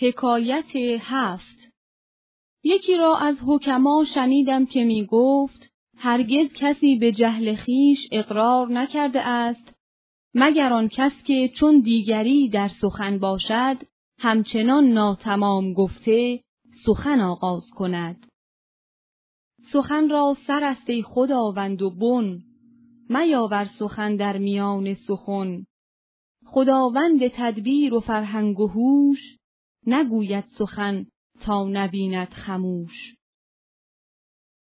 حکایت 7. یکی را از حکما شنیدم که می گفت هرگز کسی به جهل خویش اقرار نکرده است مگر آن کس که چون دیگری در سخن باشد همچنان ناتمام گفته سخن آغاز کند. سخن را سر است ای خداوند و بن، میاور سخن در میان سخن. خداوند تدبیر و فرهنگ و هوش، نگوید سخن تا نبیند خموش.